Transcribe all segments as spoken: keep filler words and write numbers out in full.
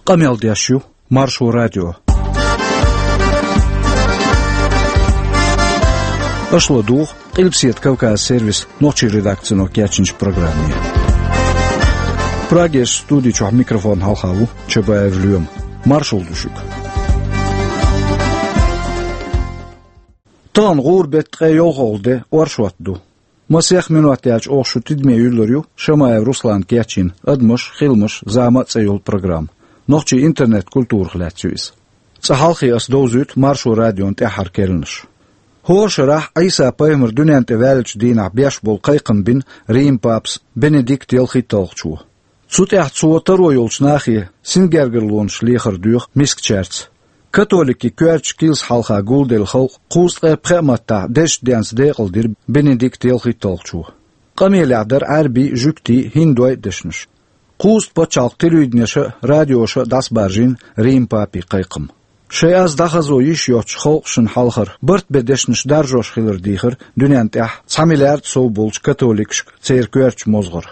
Камелдящу, Маршу радио. Ошло дух, Илпсиет Кавказ сервис, ночи редакционно кячинч программе. Прагеш студии чух микрофон халхаву, чабаев люем. Маршал душук. Тан гурбет гайол холде, оршватду. Масех минуатяч охшу тидме юллорю, Шамаев Руслан кячин, адмыш, хилмыш, зама цейол программ. Нохчи интернет культур хлятюис. Цахалхи ас доузют Маршу радион тяхар келнш. Хош рах Айса Паймер дунянте вэлч дина бяш бол кайкын бин Рим папс Бенедикт елхи толчу. Цутях цуотаро юлчнахи сингергерлун шлихар дюх мискчерц. Католики кюарч килс халха гулдел халк кустэ пхэмата дэш дянс дэгл дир Бенедикт елхи толчу. Камелядер арби жукти хиндуай дэшнш. Куст почалк телюиднеша радиоша дас баржин Рим папи кайкым. Шеяз дахазо иш йоч холшын халхар бырт бедешнш даржош хилер дихер дунянтях цамилярд соу болч католикшк церкверч мозгор.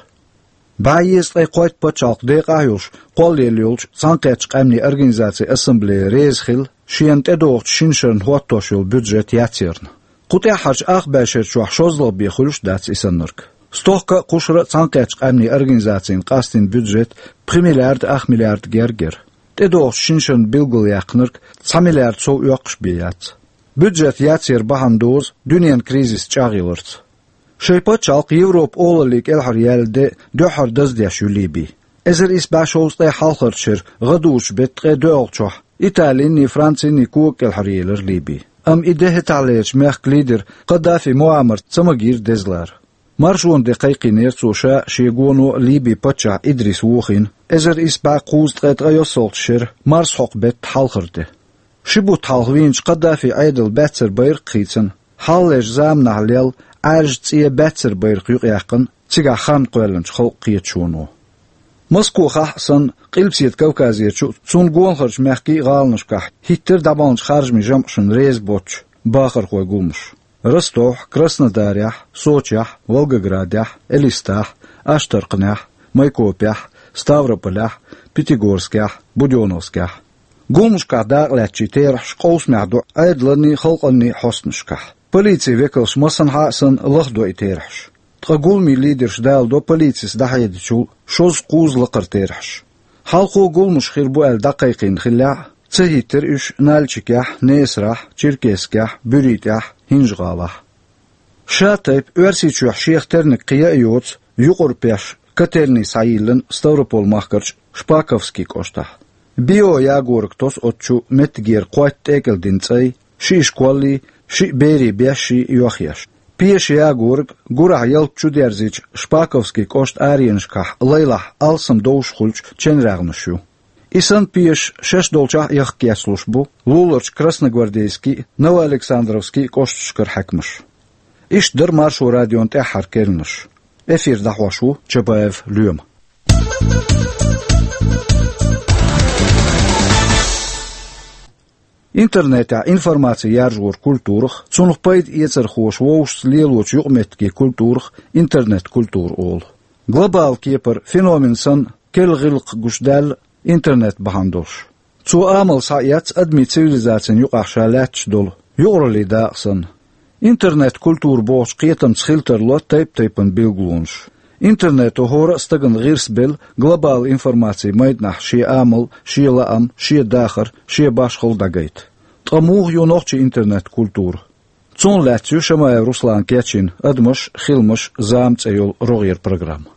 Байес лай койт почалк декаюш коллел юлч санкэч камни организации ассамблея резхил шиент эдоcht шиншерн хоттошул бюджет ятирн. Кутяхарч ах башер чух шозло бихулш дац исаннырк. Стохка кушра санкэч камни организациян кастин бюджет примилярд ах миллиард гергер. Эдоcht шиншерн билгыл яқнырк цамилярд соу юақш бият. Бюджет ятир бахандоз дүниен кризис чағилырт. Шейпа чалк Европ олалик элхар ялде дөхар даздяш юлиби. Эзер ис башоустай халхарчыр ғадуш бетқе дөғчох. Италини, Францини куок элхар елер либи. Ам идеhe талеч мех лидер Қадафи Муаммар цамагир дезлар. Маршун де қайқинер цуша шиегону либи пача Идрис вухин. Эзер ис ба қуст ғайдға йосолтшыр Марс хоқ бет халхырды. Шибу талғвинч Қадафи айдыл бәтсір байр қицын. Халлеш замна лел Арж цие бәтсір байр қюқ яқын цига хан қуэлэнч хол қиетшуну. Москва хахсан Илпсиет Кавказиерчу цун гонхарч мехки ғалнышках хиттер дабанч харжми жамшын рез боч бахар қой гумш. Ростов, Краснодарях, Сочах, Волгоградях, Элистах, Аштарқнях, Майкопях, Ставрополях, Пятигорскях, Будёновскях. Гумшках дағлячи терш қоусмяхду айдлани халқанни хоснышках. Полиция векалш масан хаасан лахдо итерхш. Тгулми лидерш далдо полицис дахайдчул шоз қузлақыр терхш. Халқу гулмуш хирбу әл дақайқин хилля цехитер үш налчикях, несрах, черкескях, бюритях, хинжғалах. Шатайп өрсичух шехтерник қия иоц юқор пеш катерни сайылын Ставропол махкарч Шпаковский коштах. Био ягорк тос отчу метгер қуайт текелдин цай шиш квали Ши бери бяши юахяш. Пиеш ягург гурах ялчу дерзич Шпаковский кошт ариеншках лейлах алсам доушхульч ченрагнушу. Исан пиеш шеш долчах яхкия службу луларч Красногвардейский Новоалександровский коштшкар хакмыш. Иш дыр Маршу радион тяхар келныш. Эфир дахвашу Чабаев люем. Интернета информация яржур культурах, цунух пайд ецер хош воуш лелоч югметки культурах, интернет культур ол. Глобал кепер феномен сан келгилк гушдал интернет бахандош. Цу амал саяц адми цивилизацион юqaxshalach дол. Юрли дaqsan. Интернет культур бош qietam tschilter lot тайп тайпан билглунш. Интернет охора стаган гирсбел глобал информации майднах ши амал, ши лаам, ши дахар, ши башхол дагайт. Тамух юнохчи интернет культур. Цон латю Шамаев Руслан кячин адмыш, хилмыш, зам цейол рогер программ.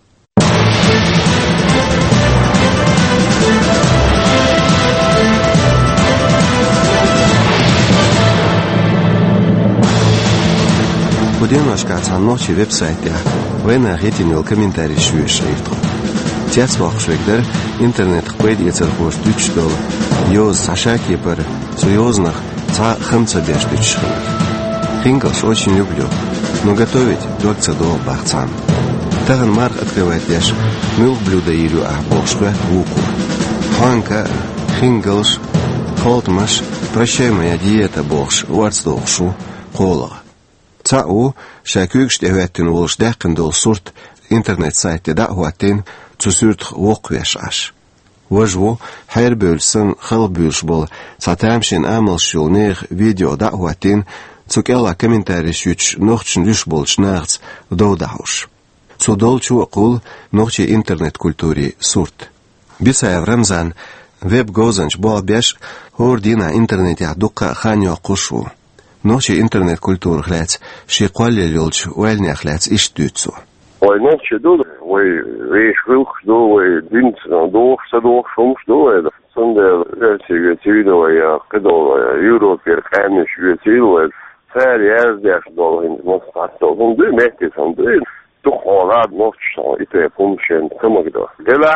Будемашка цанночи веб-сайтя вена хетинил комментарий швешрифту. Тяц вахшвегдер интернет хпэд ецерхош дючдол ёз сашаки пэр суёзнах ца хэмца бяш дючшхэнг. Хингалш очень люблю, но готовить докца до бахцан. Таган марк открывает яш мыл блюда ирю а бошка луку. Ханка хингалш холтмаш прощай моя диета бохш уарцдолшу кола. Цау шакюгш деветтин улш дәккендол сурт интернет сайтте да хуаттин цусурт воквешаш. وجهو حير بولسن خل بولش بول ساتامشين عمل شول نير فيديو دعواتين تسوك يلا كومنتاريش يوش نوختشن ليش بولش ناغتس دو دعوش سو دولشو أقول نوختي إنترنت كولتوري سورت بيسا رمزان ويب غوزنش بول بيش هور دينا إنترنت يعدوقا خانيو قشو نوختي إنترنت كولتور خلات شي قوالي ليولش ويلني خلات إش دوتسو Ой, ночи до, ой, вещь вилк до, ой, динт до, садок шумш до, это сонде себе цивило я кидал Европе, конечно, цивило, царь я здесь до, но статто, он до месяц, он до, то холод ночь, и то помощен, самогда. Дела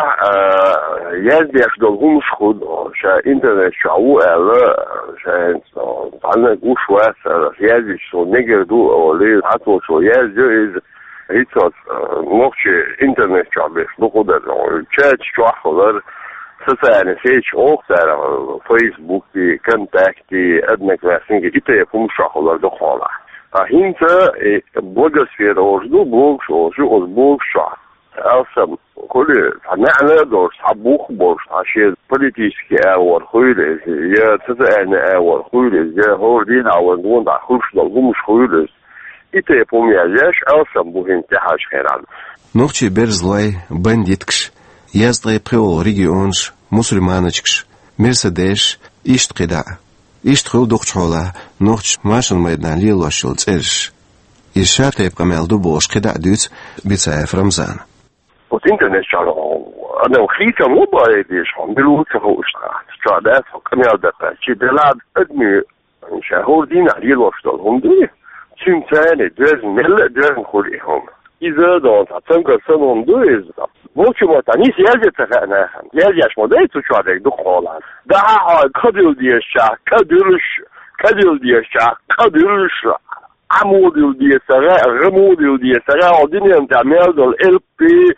я здесь до гумш худ, ша интернет шау, ала, ша панна гушвас, я здесь что негер до, оли, а то что я здесь هیچ نوچه اینترنت جابش بخوده چه چه خودر سسانه سیچ اوختر فیسبوک دی کنتاکتی ادنک واسنگی ایته پوم شاخولر دو خاله هینته بوگسفیر اوزدو بوگش اوزو اوز بوگشا اصلا کلی فنعنه دور سبوخ بوش هاشی پلیتیسکی اوار خویلز یا سسانه اوار خویلز یا هور دین اوار دون دا خوش دل گمش خویلز إتى بومياجش أصلا بوهم تحاش خيران. نوختي برزلاي بنديتكش يزدغي بخيو ريجيونش مسلمانچكش مرسدش إشت قدع إشت خيو دوختش حولا نوختش ماشن ميدان ليلوشل تسرش إشات يبقى مالدو بوش قدع دوت بيتسايف رمزان. والإنترنت شالو أنا وخيتا مو بايديش هم بلوك هوش شادات وكميال دقا شي دلاد أدمي شهور دين ليلوشل هم دي Tüm tane dözün, nelle dözün kulihum. İzah da on tatımka sanım döz. Bu çumata nis yelce tefene. Yelceş modayı tuçadek dukholan. Daha hal kadil diye şah, kadilş, kadil diye şah, kadilş. Amudil diye sara, remudil diye sara. O diniyem temel dol elpi.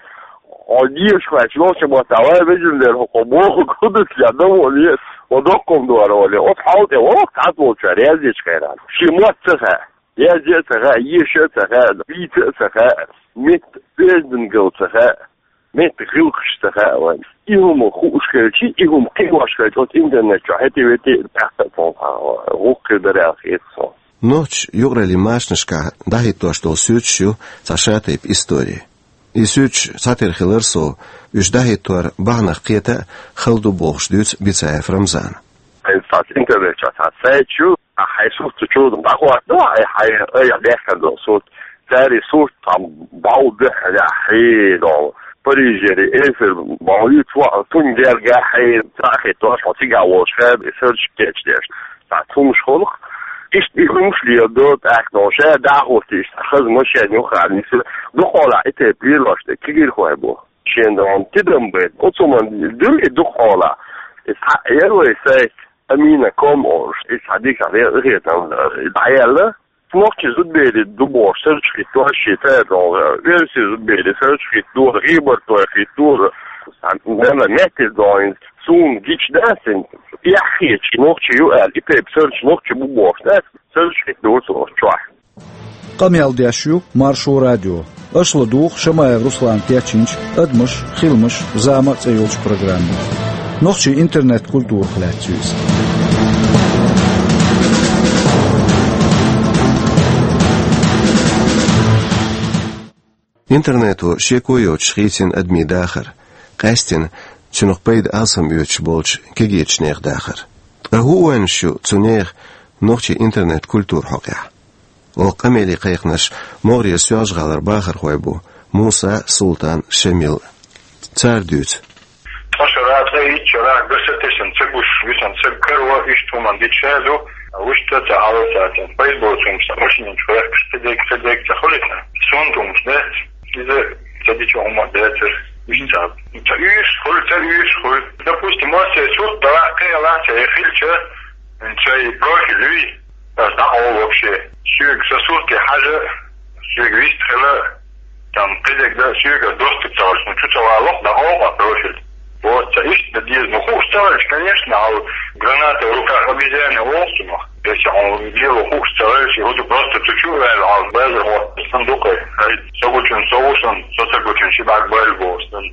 O diye şkvaç, no çumata var vecimler hukumu kudüs ya da oluyor. O dokum duvar oluyor. O talte o tatlı çare yelceş kayran. Şimot tefe. يا تغا يشا تغا بيت تغا مت بيزن جو تغا مت غلقش تغا وان إيهم خوش كرشي إيهم قيواش كرشي إنترنت شاهدي ويتي تحت فوقها روك دراسة صو نوش يغرى ماشنشكا داهي توش دول سوتشو تشاتي بإستوري يسوتش ساتر خلرسو يش داهي تور بغنا قيتا خلدو بوغش دوت بيتسايف رمزان إنترنت شاهدي شو حيصوت تشود بقى ده حي اي داخل صوت تاري صوت عم بعوض ده حي ده بريجري ايفر بعوض تو تون جرجا حي تاخي توش هتيجي على شاب سيرش كاتش داش تعطون خلق ايش بيكونش لي دوت اكنوشه ده هوتيش خذ مش يعني خالي دخول ايته بيلاش ده كيغير خويبو شيندون تدم بيت اوتومان دول دخول يروي سايت أمينة كوم أورش إيش هديك عليه غير تام العيالة نوختي زود بيدي دبور سيرش في توه الشتاء أو غيرسي زود بيدي سيرش في توه غيبر توه في توه نما نتل داين سون جيش داسن يا أخي نوختي يقال يبيب سيرش نوختي ببور داس سيرش في توه توه شوح قميال دياشيو مارشو راديو أصل دوخ شمايف روسلان تياتشينش أدمش خيلمش زامت أيولش برنامج نوختي إنترنت كولتور خلاتشيز إنترنتو شيكو يوتش خيتين أدمي داخر قاستين تنوخ بيد ألسم يوتش بولش كيجيتش نيخ داخر هو انشو تنيخ نوختي إنترنت كولتور حقيا وقميلي قيقنش مغري سياج غالر باخر خويبو موسى سلطان شميل تار دوت Пошарат и чара гасатешен цегуш висан цегкарва ишту мандичазу вишта таалсат фейсбуком самошнин чурак стедек стедек цахолитна сондум снет изе цадичо умадетер вишта таиш хол таиш хол допустим масе суд да кайла цехилча انتي بروح lui да هو вообще сюг сосурки хажа сюг вистхела там кедек да сюг доступ цалш ну чутовало да оба профиль Вот, есть надежда. Ну, хух стараюсь, конечно, а гранаты в руках обезьяны волсумах. Если он делал хух стараюсь, его просто тучу, а без вот сундука. Согучен соусом, сосогучен шибак бэльбо.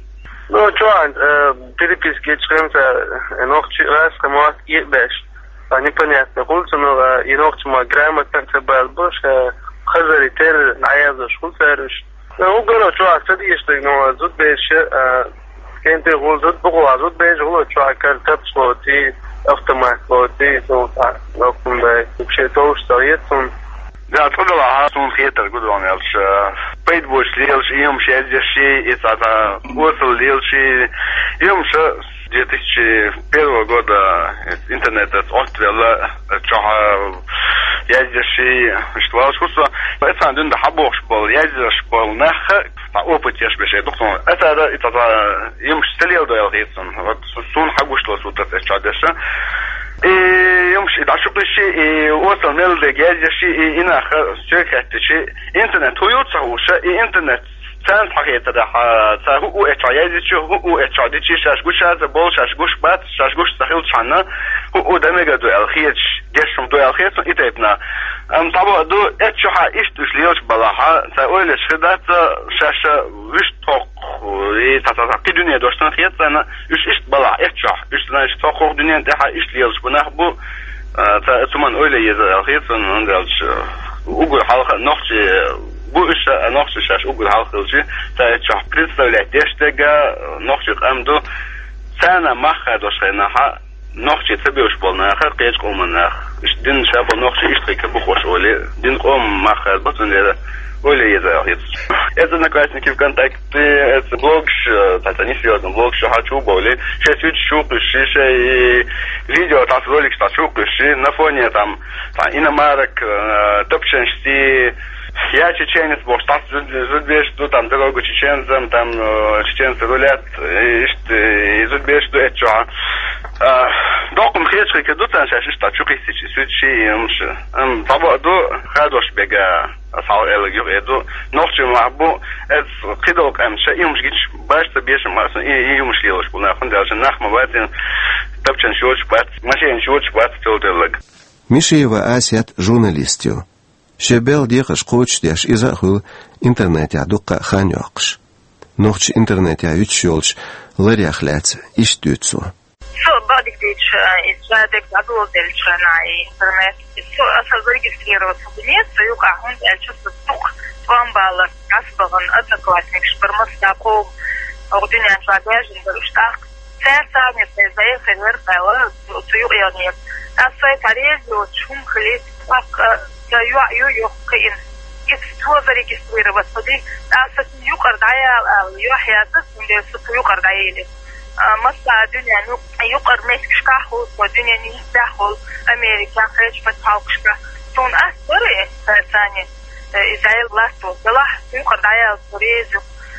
Ну, что, переписки членца, ночи раз, кому-то ебешь. Непонятно, культу, но и ночи мы грамотно цебал больше, хазари тер, наязу шкулцерыш. Ну, угору, что, кстати, что, ну, зуд бейши, кенте гул, зуд бугуа, зуд бейш, гул, что, картап слоти, автомат слоти, ну, так, ну, кундай, вообще то, что есть, он. Да, откуда ла сон хетер гудон ялш. Пейдбош лелш им шездеши и цата осл лелши им ш две тысячи первого года интернет отвела чаха яздеши что что это андун да хабош был яздеш был нах та опыт яш беше доктор это это им стелил да ялхитсон вот сон хагушло сут это чадеша и يمشي دا شو بشي وصل ميل دي جاز شي إنا شركة شي إنترنت تويوتا وشا إنترنت سان حقيقة ده هو إتعايز شو هو إتعايز شي شاش قش هذا بول شاش قش بات شاش قش تخيل شحنا هو دمجة دو الخير جسم دو الخير سو إتبنا أم طبعا دو إتشوها إشتوش ليوش بلاها تقول شدات شاش وش توق تتعطي دنيا دوشتن خيط أنا إيش إيش بلا إتشوه إيش أنا إيش توقع دنيا ده إيش ليوش بناخبو تمن أولى يزال الخيط عندش وقول حلقة نقش bu işe nokta şaş ugul halkılcı ta çok представлять дештега нокчик амду sana maha doşayna ha nokçi tabiuş bolna ha qeç qolmana din şabo nokçi işteki bu hoş oli din qom maha batınlara öyle yazıyor. Это одноклассники ВКонтакте, это блог, это не серьезно, блог, что хочу более, сейчас видишь шутки, и видео, там ролик, что шутки, на фоне там иномарок, топченшти. Я чеченец, бо штат зудбеш, что там дорогу чеченцам, там чеченцы рулят, и зудбеш, что это что. Докум хечки кедут, а сейчас что чуки сейчас сучи, имш. Таба до хадош бега сал элгю эду, ночи мабу, это кидок имш, имш гич башта беш мас, и имш лилош, на фондаж нахма ватин, топчен шоч бат, машин шоч бат толделг. Мишеева Асят журналистю. شبال ديقش قوتش ديش إذا خل إنترنت يعدق خان يقش نوخش إنترنت يعيش يولش لريخ لات إيش دوتسو سو بعدك ديش إسرائيلك عدول ديش ناي إنترنت سو أصل зарегистрировать субъект يوقع هون الشخص السوق وان بالك أسبغن أدنكلاسنك شبرمس داكو أغدنيا شاقاج ندرشتاق سير ساني سيزايا خير قاوة سيوق يغنيك أصلا تاريخ وشهم خليت يو يو يو قين يستوى зарегистрировать صديق أساس يقرر دعيا يو حياتك من يستوى يقرر دعيا لي مثلا الدنيا يقرر ميسك شكاحو والدنيا نيستاحو أمريكا خيش فتحاوك شكاح سون أسوري ثانية إسرائيل لاتو بلاح يقرر دعيا سوريزو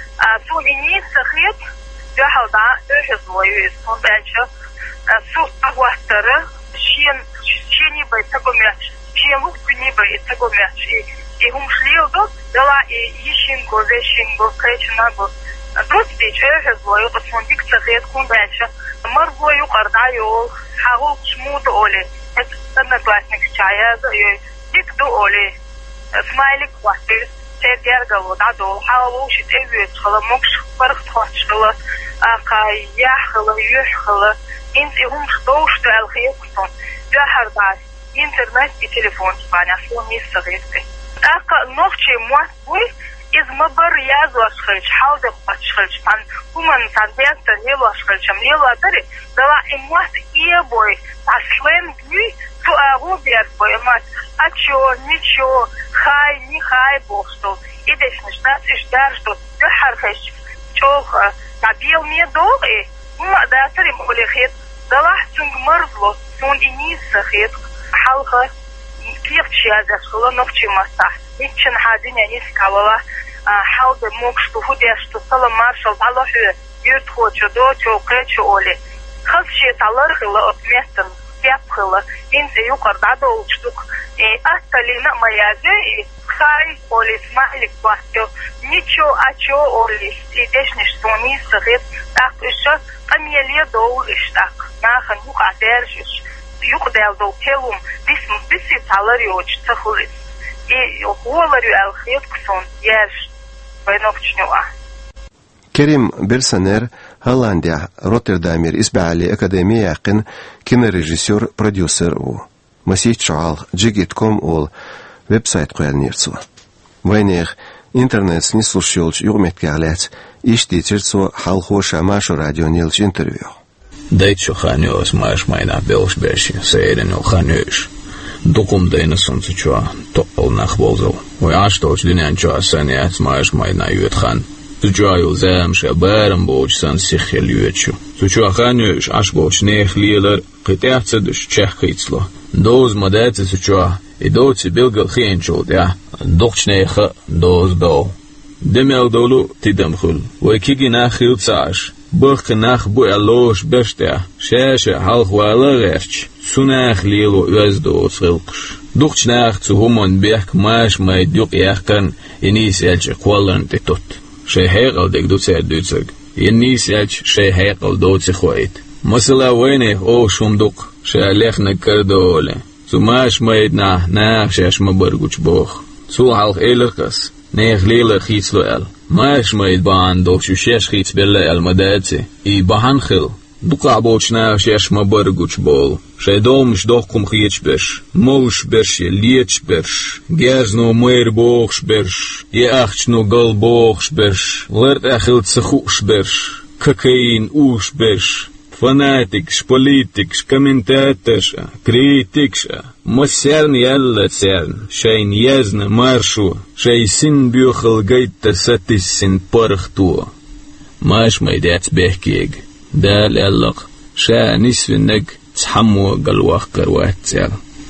سون إنيس سخيط يحل دعا يحز ويوز سون بأنشا سوء أغواتر شين شيني بيتاقوميش чем угнеба и того мяч и ум шлилдо дала и ищин гозешин го кайчнаго просто чех злою посондик цахет кундача маргою кардаю хагу чмуд оле это одноклассник чая дик до оле смайлик хватит тергерго дадо хагу шит эвет хала мокш парх тхачла акай яхла юхла инт ум штоушт алхиексон яхардас интернет и телефон спаня сон не согреты. Так ночи мой из мабар я злашхач халда пачхач пан куман сандента не лашхачам не ладари дала имас и бой аслен гни ту агубер бой мат а чё ничего хай не хай бог что идешь начинать ждать что ты хархач чё набил мне долго ма да тарим олехет дала сунг марзло сон и не сохет حلقة كيف شيء خلا نفسي مسح نيتشن حادين يعني سكالا حاول موكش تهودي أشتغل مارشال على هو يرتخو جدو جو قيتش أولي خذ شيء تعلر خلا أتمستن كيف خلا إنت يقرر دادو وشتوك أستلينا ما يجي خاي أولي سمعلك بحثو نيتشو أشو أولي إيدش نشتوني صغير تاك إشة قميلية دول إشتاك ناخن يقع درجش يقدر دو كلام بسم بسي تعلريوج تخلص إيه هو لريو الخيط كسون يرش بينوك شنوا كريم برسنر Hollandia, Rotterdamir isbali akademiya yaqin kinorejissyor, продюсер u. Masih çal, jigit kom ol website qo'yalnirtsu. Vaynex internet ni слушалч юрметгарлец, иштичерцу халхоша машу радионилч интервью. Дайчо ханёс маш майна белшбеши, сейрен ханёш. Докум дейнасунцу чуа, топпал нахволзал. Ой ашточ динен чуа саняц маш майна юетхан. Зучуа юлзем шабарам боч сан сихел юетчу. Зучуа ханёш аш боч нех лилер, қитяцедуш чехкицло. Доз мадеце зучуа, и доци билгал хиенчул, я, докчнеха доз дол. Демел долу тидамхул, ой киги нахил цаш. Бах нах бу алош беште, шеше халхвала речь. Сунах лило уездо срылкш. Духчнах цу хумон бех маш май дюк яхкан, и нис эльче квалан тетот. Ше хекал дек дуцер дуцерг, и нис эльч ше хекал доци хвайт. Масала войне о шумдук, ше алехна кардоле. Цу маш майдна, нах шеш мабаргуч бох. Цу халх элеркас, нех лила хицло эл. Маш майд бaan док шеш хиц белла эл мадаци, и баханхил. Дука бочна шеш мабаргуч бол. Ше домш докум хичбеш, мош беш лечбеш. Гезно мэр бохшбеш, и ахчну гал бохшбеш. Лерт ахил цхушбеш, кокаин ушбеш. Fanatics, politics, commentators, critics, masern jalla cern, schein jezna marshu, schei sin buchel geiter satis sin parchtua. Mash maidats behkieg, dal allaq, sha nisvineg, tshammu galwach karwat cer.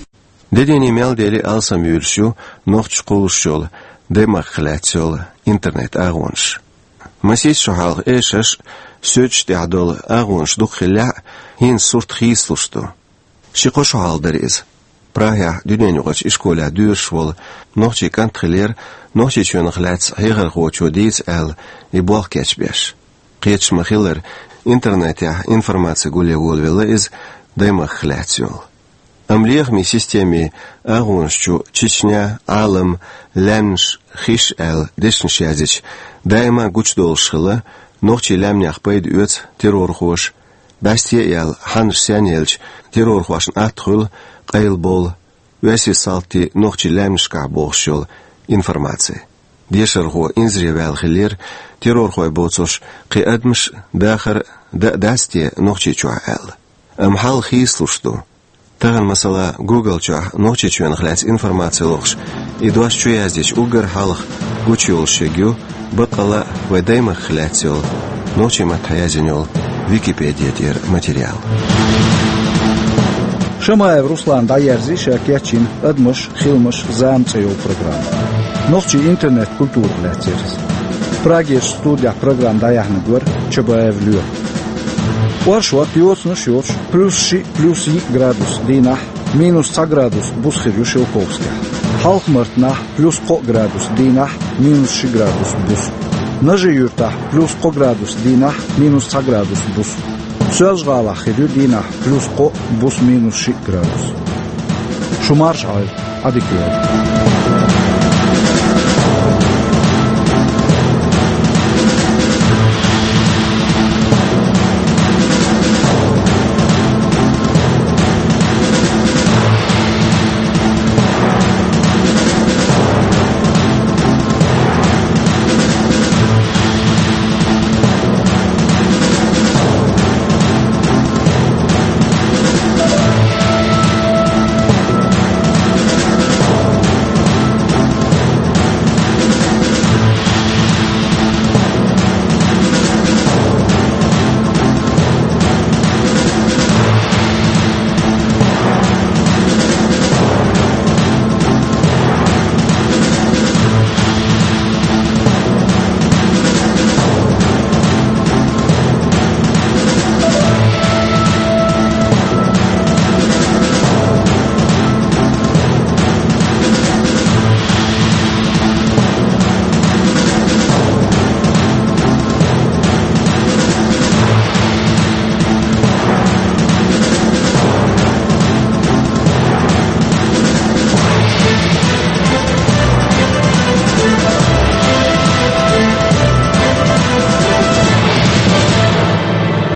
Dedeni meldeli alsam yulshu, nocht qulshul, demakhlatsul, internet agons. Masis shohal eshes, söç deadol agons dukhilla hin surt khisluştu. Şiqoş halderiz. Praha dünenyoç iskola dürşvol, nochchi kantreler, nochchi chönglats heger gochodis el i bolkechbesh. Qech mahiller internetya informatsiya gulevol iz demakhlatsol. Amlier mi sistemi agonschu Чечня, Alem, Lemsh, Khish el deshnshazich, daima guchdolshkhila Nochtje lemnach beid uit terrorgoos, bestie el Hans Senjelch terrorgoos atrul, qailbol, wesi salti nochtje lemschka bochshul informatie. Deshergo inzrivel gelir terrorgooi botsos qiadmish dacher da dastie nochtje chua el. Am hal khislушtu. Tagan masala Google chua nochtje chuen glats informatie logs. I doas chuyazdich ugar halch guchul shegyu Бакала вайдайма хляцел, ночи матхаязинел, Википедия дер материал. Шамаев Руслан Даерзи шакячин, адмыш, хилмыш, заамцейл программа. Ночи интернет культур хляцерс. Прагеш студия программ даяхны гвар, Чабаев лю. Уаршуа пиоцну шоч, плюс ши, плюс и градус динах, минус ца градус бусхирю Шелковская. Халхмартна плюс ко градус динах, минус ши градус бус. Нажи юрта плюс ко градус динах, минус ца градус бус. Söz gala xiryu dинах плюс ко бус минус ши градус. Шумарш ай, адикюэл.